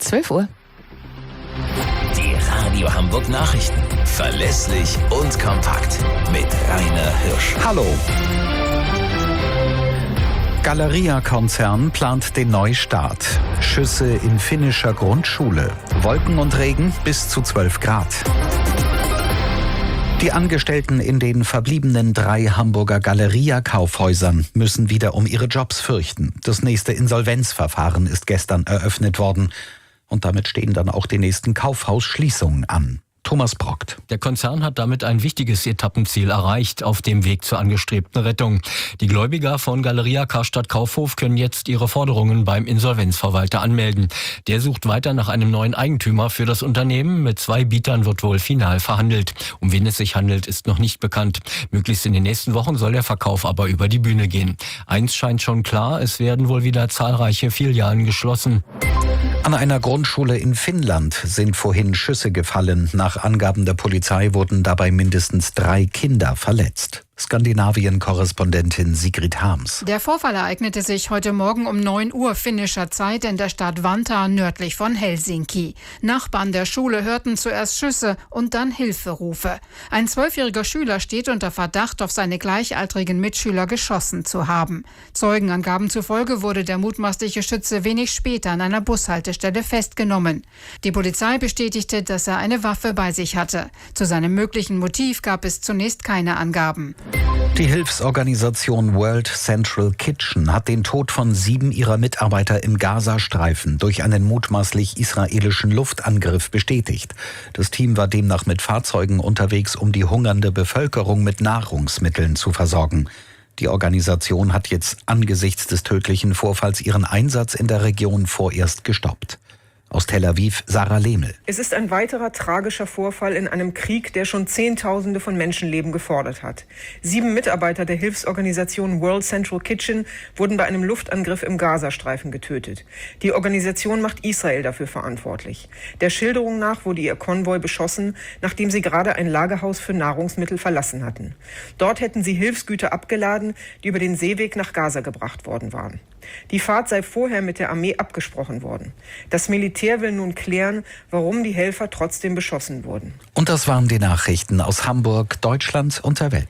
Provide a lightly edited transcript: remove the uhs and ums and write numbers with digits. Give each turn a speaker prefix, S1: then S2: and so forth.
S1: 12 Uhr.
S2: Die Radio Hamburg Nachrichten. Verlässlich und kompakt. Mit Rainer Hirsch.
S3: Hallo. Galeria-Konzern plant den Neustart. Schüsse in finnischer Grundschule. Wolken und Regen bis zu 12 Grad. Die Angestellten in den verbliebenen 3 Hamburger Galeria-Kaufhäusern müssen wieder um ihre Jobs fürchten. Das nächste Insolvenzverfahren ist gestern eröffnet worden. Und damit stehen dann auch die nächsten Kaufhausschließungen an. Thomas Brockt.
S4: Der Konzern hat damit ein wichtiges Etappenziel erreicht auf dem Weg zur angestrebten Rettung. Die Gläubiger von Galeria Karstadt Kaufhof können jetzt ihre Forderungen beim Insolvenzverwalter anmelden. Der sucht weiter nach einem neuen Eigentümer für das Unternehmen. Mit 2 Bietern wird wohl final verhandelt. Um wen es sich handelt, ist noch nicht bekannt. Möglichst in den nächsten Wochen soll der Verkauf aber über die Bühne gehen. Eins scheint schon klar, es werden wohl wieder zahlreiche Filialen geschlossen.
S3: An einer Grundschule in Finnland sind vorhin Schüsse gefallen. Nach Angaben der Polizei wurden dabei mindestens 3 Kinder verletzt. Skandinavien-Korrespondentin Sigrid Harms.
S5: Der Vorfall ereignete sich heute Morgen um 9 Uhr finnischer Zeit in der Stadt Vantaa nördlich von Helsinki. Nachbarn der Schule hörten zuerst Schüsse und dann Hilferufe. Ein 12-jähriger Schüler steht unter Verdacht, auf seine gleichaltrigen Mitschüler geschossen zu haben. Zeugenangaben zufolge wurde der mutmaßliche Schütze wenig später an einer Bushaltestelle festgenommen. Die Polizei bestätigte, dass er eine Waffe bei sich hatte. Zu seinem möglichen Motiv gab es zunächst keine Angaben.
S3: Die Hilfsorganisation World Central Kitchen hat den Tod von 7 ihrer Mitarbeiter im Gazastreifen durch einen mutmaßlich israelischen Luftangriff bestätigt. Das Team war demnach mit Fahrzeugen unterwegs, um die hungernde Bevölkerung mit Nahrungsmitteln zu versorgen. Die Organisation hat jetzt angesichts des tödlichen Vorfalls ihren Einsatz in der Region vorerst gestoppt. Aus Tel Aviv, Sarah Lehmel.
S6: Es ist ein weiterer tragischer Vorfall in einem Krieg, der schon Zehntausende von Menschenleben gefordert hat. 7 Mitarbeiter der Hilfsorganisation World Central Kitchen wurden bei einem Luftangriff im Gazastreifen getötet. Die Organisation macht Israel dafür verantwortlich. Der Schilderung nach wurde ihr Konvoi beschossen, nachdem sie gerade ein Lagerhaus für Nahrungsmittel verlassen hatten. Dort hätten sie Hilfsgüter abgeladen, die über den Seeweg nach Gaza gebracht worden waren. Die Fahrt sei vorher mit der Armee abgesprochen worden. Das Militär will nun klären, warum die Helfer trotzdem beschossen wurden.
S3: Und das waren die Nachrichten aus Hamburg, Deutschland und der Welt.